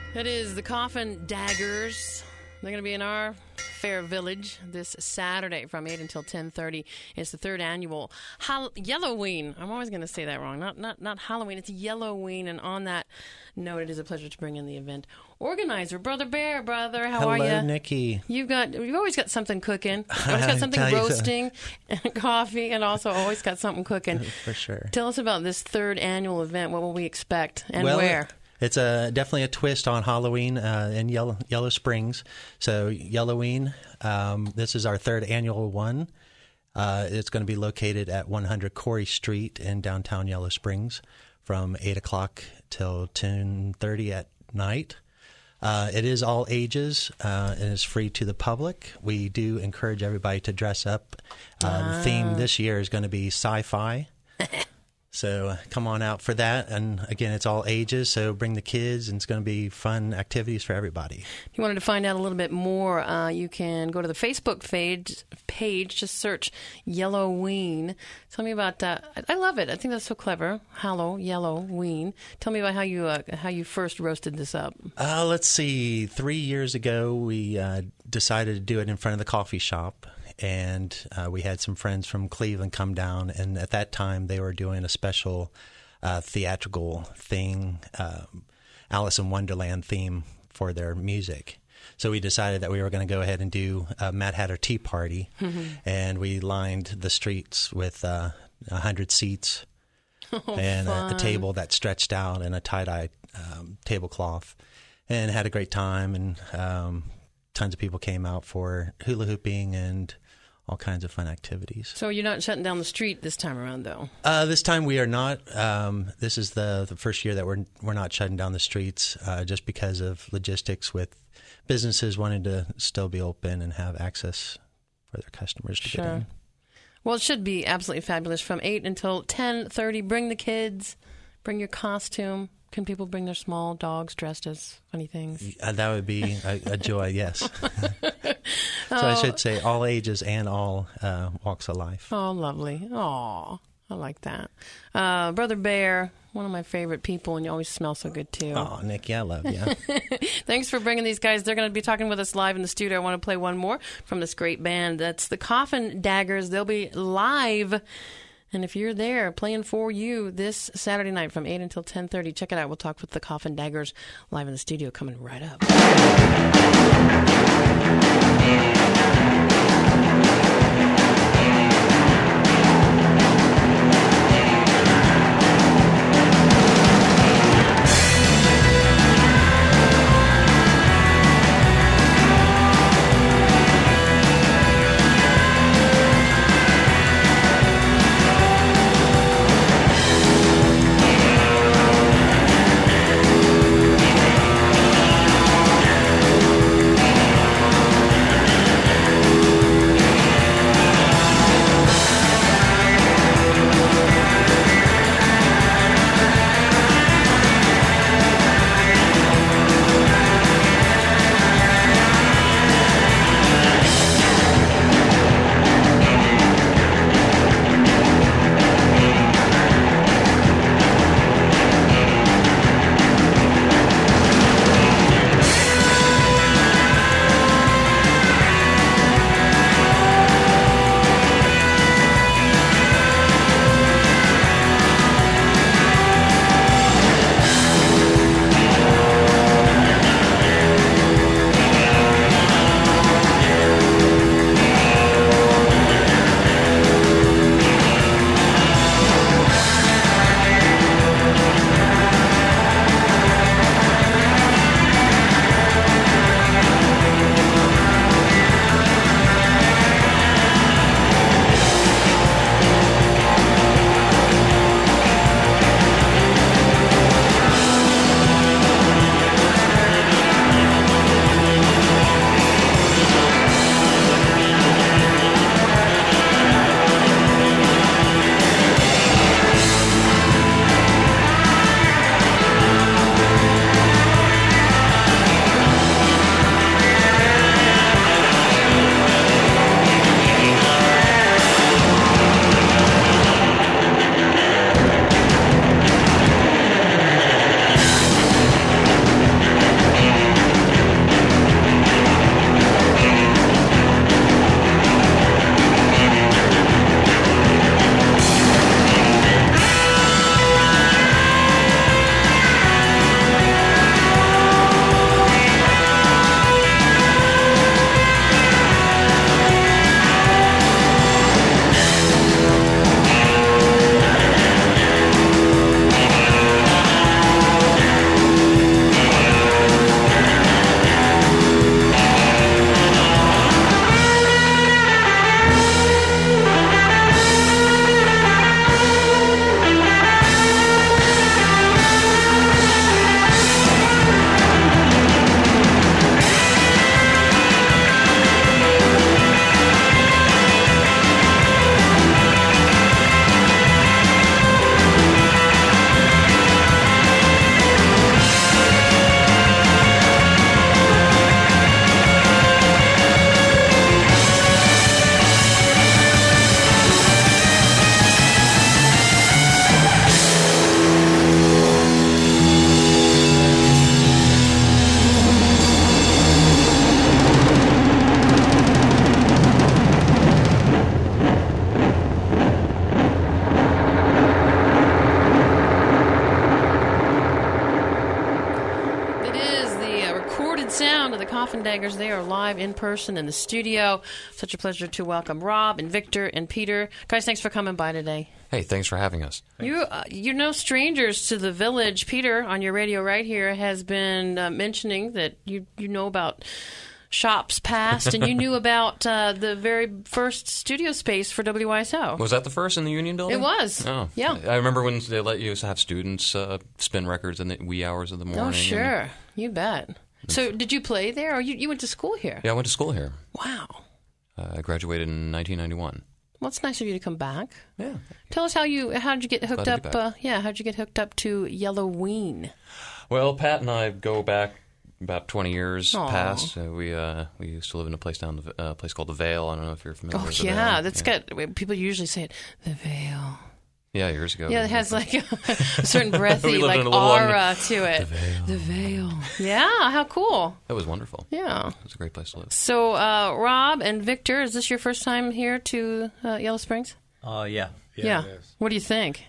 It is the Coffin Daggers. They're going to be in our Fair Village this Saturday from 8 until 10:30. It's the third annual Yellowween. I'm always going to say that wrong. Not Halloween. It's Yellowween. And on that note, it is a pleasure to bring in the event organizer, Brother Bear. Brother, how are you? Hello, Nikki. You've always got something cooking. You've always got something roasting, and coffee, and also always got something cooking. For sure. Tell us about this third annual event. What will we expect and where? It's definitely a twist on Halloween in Yellow Springs. So Yellowween, this is our third annual one. It's going to be located at 100 Corey Street in downtown Yellow Springs from 8 o'clock till 10:30 at night. It is all ages and is free to the public. We do encourage everybody to dress up. The theme this year is going to be sci-fi. So come on out for that. And again, it's all ages, so bring the kids, and it's going to be fun activities for everybody. If you wanted to find out a little bit more, you can go to the Facebook page, just search Yellowween. Tell me about I love it. I think that's so clever. Yellowween. Tell me about how you first roasted this up. Let's see. 3 years ago, we decided to do it in front of the coffee shop. And we had some friends from Cleveland come down, and at that time they were doing a special theatrical thing, Alice in Wonderland theme for their music. So we decided that we were going to go ahead and do a Mad Hatter Tea Party, and we lined the streets with 100 seats and a table that stretched out and a tie-dye tablecloth, and had a great time, and tons of people came out for hula hooping and all kinds of fun activities. So you're not shutting down the street this time around, though? This time we are not. This is the first year that we're not shutting down the streets just because of logistics with businesses wanting to still be open and have access for their customers to get in. Well, it should be absolutely fabulous from 8 until 10:30. Bring the kids. Bring your costume. Can people bring their small dogs dressed as funny things? That would be a joy, yes. So I should say all ages and all walks of life. Oh, lovely. Aw, I like that. Brother Bear, one of my favorite people, and you always smell so good, too. Oh, Nikki, I love you. Thanks for bringing these guys. They're going to be talking with us live in the studio. I want to play one more from this great band. That's the Coffin Daggers. They'll be live. And if you're there, playing for you this Saturday night from 8 until 10:30, check it out. We'll talk with the Coffin Daggers live in the studio coming right up. sound of the Coffin Daggers. They are live in person in the studio. Such a pleasure to welcome Rob and Victor and Peter. Guys, thanks for coming by today. Hey, thanks for having us. You're no strangers to the Village. Peter, on your radio right here, has been mentioning that you know about Shops Past, and you knew about the very first studio space for WYSO. Was that the first in the Union Building? It was. Oh, yeah. I remember when they let you have students spin records in the wee hours of the morning. Oh, sure. You bet. So did you play there, or you went to school here? Yeah, I went to school here. Wow. I graduated in 1991. Well, it's nice of you to come back. Yeah. Tell us how'd you get hooked Glad to up? be back. How'd you get hooked up to Yellowween? Well, Pat and I go back about 20 years Aw. past. We used to live in a place called the Vale. I don't know if you're familiar Oh with the yeah, Vale. that's got people usually say it. The Vale. Yeah, years ago. Yeah, it has like a certain breathy We lived like in a little aura to it. The Vale. The Vale. Yeah, how cool. That was wonderful. Yeah. It was a great place to live. So, Rob and Victor, is this your first time here to Yellow Springs? Yeah. Yeah. It is. What do you think?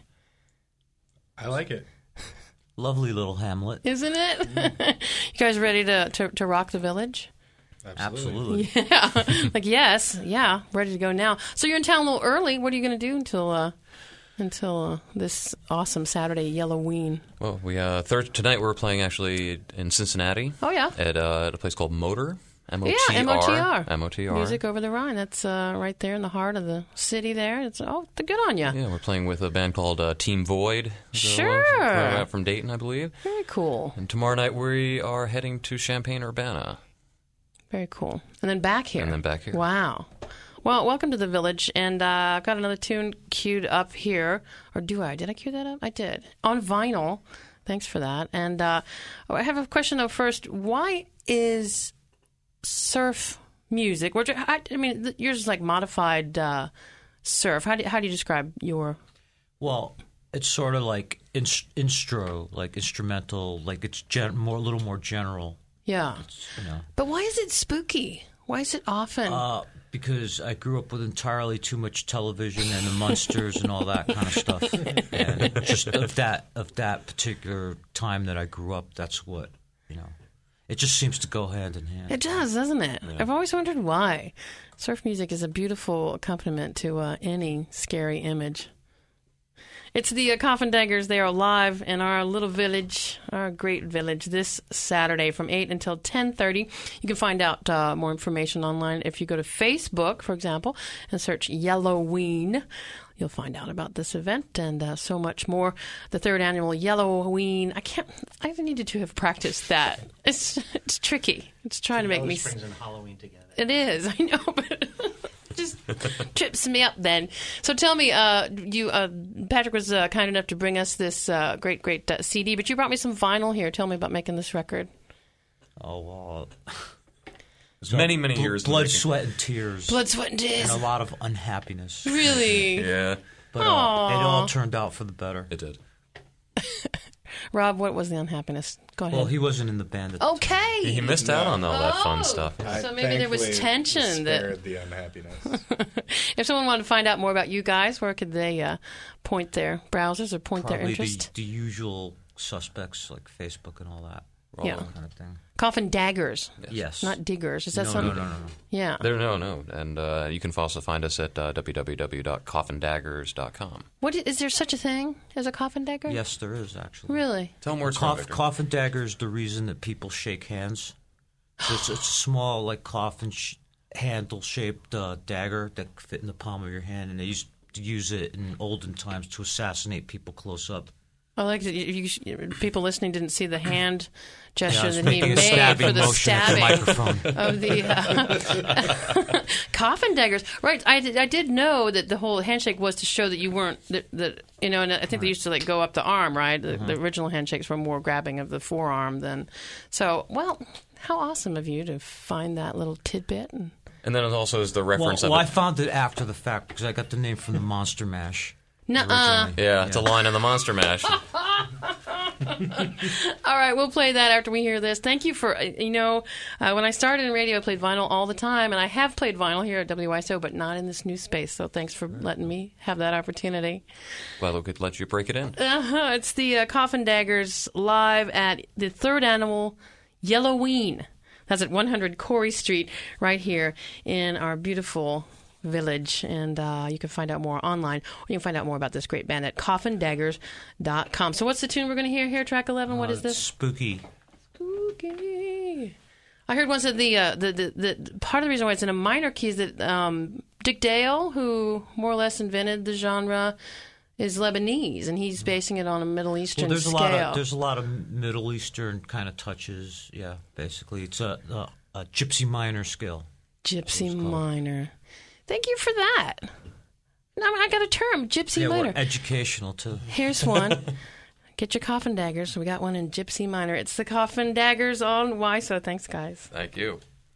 I like it. Lovely little hamlet. Isn't it? You guys ready to rock the Village? Absolutely. Yeah. Like, yes. Yeah. Ready to go now. So you're in town a little early. What are you going to do until this awesome Saturday, Yellowween? Well, tonight we're playing actually in Cincinnati. Oh, yeah. At a place called Motor. M-O-T-R. Yeah, M-O-T-R. M-O-T-R. Music over the Rhine. That's right there in the heart of the city there. It's good on you. Yeah, we're playing with a band called Team Void. Sure. From Dayton, I believe. Very cool. And tomorrow night we are heading to Champaign-Urbana. Very cool. And then back here. And then back here. Wow. Well, welcome to the Village. And I've got another tune queued up here. Or do I? Did I cue that up? I did. On vinyl. Thanks for that. And I have a question, though, first. Why is surf music, which I mean, yours is like modified surf. How do you describe your? Well, it's sort of like instrumental, like it's a little more general. Yeah. But why is it spooky? Why is it often? Because I grew up with entirely too much television and the Munsters and all that kind of stuff, and just of that particular time that I grew up, that's what It just seems to go hand in hand. It does, doesn't it? Yeah. I've always wondered why. Surf music is a beautiful accompaniment to any scary image. It's the Coffin Daggers. They are live in our little village, our great village, this Saturday from 8 until 10:30. You can find out more information online if you go to Facebook, for example, and search Yellowween. You'll find out about this event and so much more. The third annual Yellowween. I needed to have practiced that. It's tricky. It's trying to make me. Springs and Halloween together. It is. I know, but just trips me up then. So tell me, Patrick was kind enough to bring us this great CD, but you brought me some vinyl here. Tell me about making this record. Oh, well. Many years. Blood, sweat, and tears. Blood, sweat, and tears. And a lot of unhappiness. Really? Yeah. But it all turned out for the better. It did. Rob, what was the unhappiness? Go ahead. Well, he wasn't in the band at the okay. He missed out on all that fun stuff. So maybe there was tension. Spared the unhappiness. If someone wanted to find out more about you guys, where could they point their browsers or point their Probably interest? the usual suspects like Facebook and all that. Yeah. Kind of thing. Coffin Daggers. Yes. Not diggers. Is that No. something? No. Yeah. No. And you can also find us at www.coffindaggers.com. Is there such a thing as a coffin dagger? Yes, there is, actually. Really? Tell them where it's from, Victor. Coffin dagger is the reason that people shake hands. So it's a small, like, coffin handle-shaped dagger that fit in the palm of your hand, and they used to use it in olden times to assassinate people close up. I like that people listening didn't see the hand gesture that he making a made stabbing for the motion at the stabbing microphone. of the coffin daggers. Right. I did know that the whole handshake was to show that you weren't that and I think they used to like go up the arm, right? The original handshakes were more grabbing of the forearm than so. Well, how awesome of you to find that little tidbit. And then it also is the reference Well, of I found it after the fact because I got the name from the Monster Mash. Nuh-uh. Yeah, it's a line in the Monster Mash. All right, we'll play that after we hear this. Thank you for, when I started in radio, I played vinyl all the time, and I have played vinyl here at WYSO, but not in this new space, so thanks for letting me have that opportunity. Well, we could let you break it in. It's the Coffin Daggers live at the third annual Yellowween. That's at 100 Corey Street, right here in our beautiful village. And you can find out more online, or you can find out more about this great band at coffindaggers.com. So what's the tune we're going to hear here, track 11? What is this? Spooky. Spooky. I heard once that the part of the reason why it's in a minor key is that Dick Dale, who more or less invented the genre, is Lebanese, and he's basing it on a Middle Eastern scale. There's a lot of Middle Eastern kind of touches. Yeah, basically, it's a gypsy minor scale. Gypsy minor. Thank you for that. Now I got a term, gypsy minor. We're educational too. Here's one. Get your coffin daggers. We got one in gypsy minor. It's the Coffin Daggers on WISO. Thanks, guys. Thank you.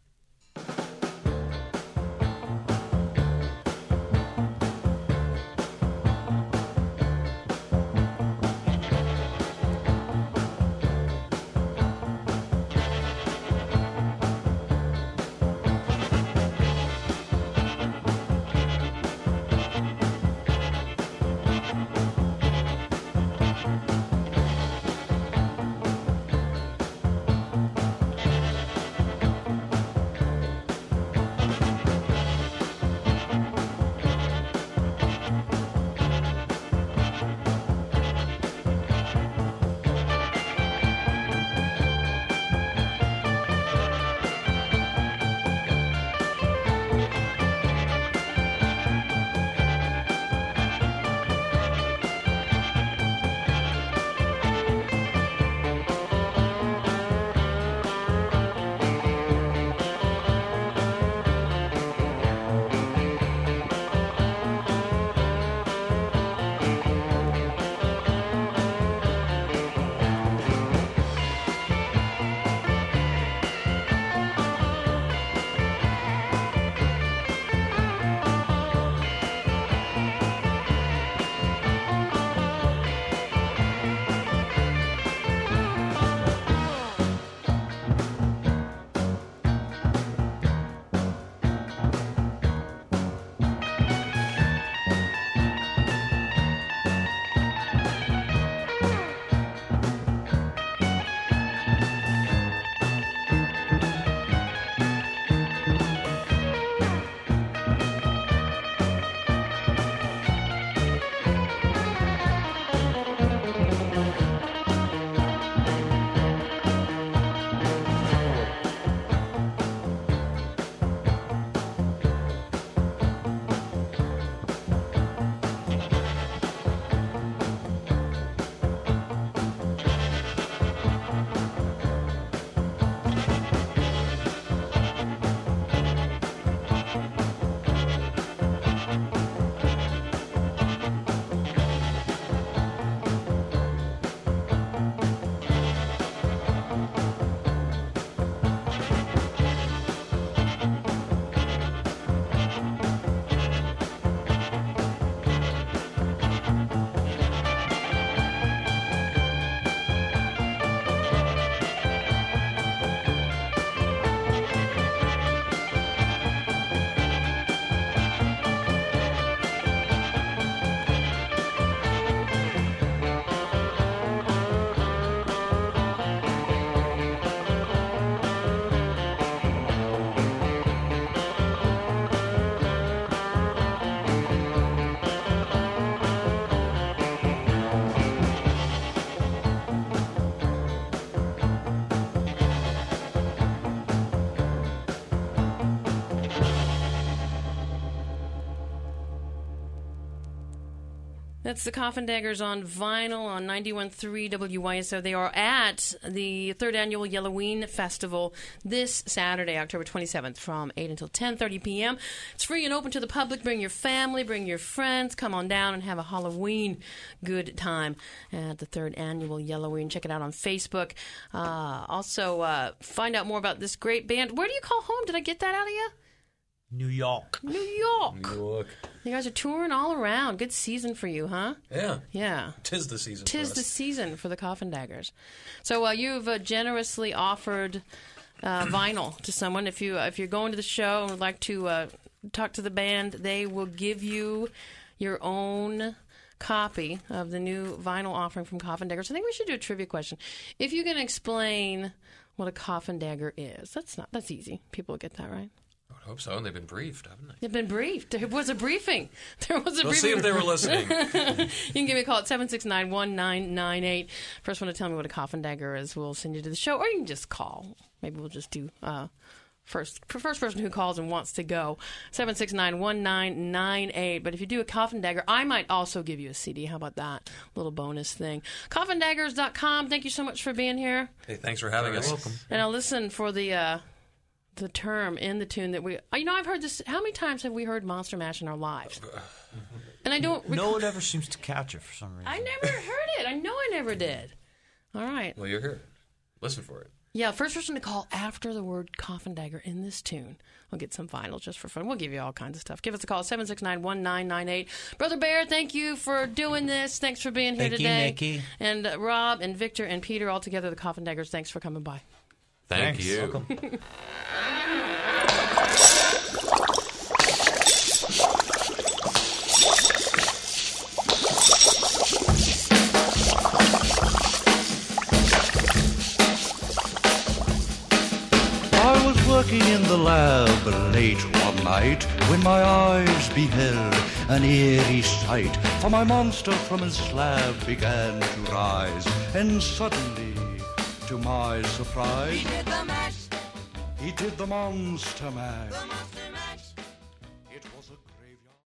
That's the Coffin Daggers on vinyl on 91.3 WYSO. They are at the 3rd Annual Yellowween Festival this Saturday, October 27th, from 8 until 10:30 p.m. It's free and open to the public. Bring your family, bring your friends. Come on down and have a Halloween good time at the 3rd Annual Yellowween. Check it out on Facebook. Also, find out more about this great band. Where do you call home? Did I get that out of you? New York. New York. New York. You guys are touring all around. Good season for you, huh? Yeah. Yeah. Tis the season. Tis the season for the Coffin Daggers. So you've generously offered vinyl to someone. If you're going to the show and would like to talk to the band, they will give you your own copy of the new vinyl offering from Coffin Daggers. I think we should do a trivia question. If you can explain what a coffin dagger is. That's easy. People get that, right? I would hope so. And they've been briefed, haven't they? They've been briefed. There was a briefing. We'll see if they were listening. You can give me a call at 769-1998. First one to tell me what a coffin dagger is, we'll send you to the show. Or you can just call. Maybe we'll just do first person who calls and wants to go. 769-1998. But if you do a coffin dagger, I might also give you a CD. How about that? Little bonus thing. CoffinDaggers.com. Thank you so much for being here. Hey, thanks for having us. Welcome. And I'll listen for the term in the tune that we... I've heard this... How many times have we heard Monster Mash in our lives? And I don't... No one ever seems to catch it for some reason. I never heard it. I know I never did. All right. Well, you're here. Listen for it. Yeah, first person to call after the word coffin dagger in this tune. We'll get some vinyl just for fun. We'll give you all kinds of stuff. Give us a call, 769-1998. Brother Bear, thank you for doing this. Thanks for being here today. Thank you, Nikki. And Rob and Victor and Peter, all together, the Coffin Daggers, thanks for coming by. Thank Thanks. you. Welcome. I was working in the lab late one night when my eyes beheld an eerie sight. For my monster from his slab began to rise, and suddenly, to my surprise, he did the monster mash.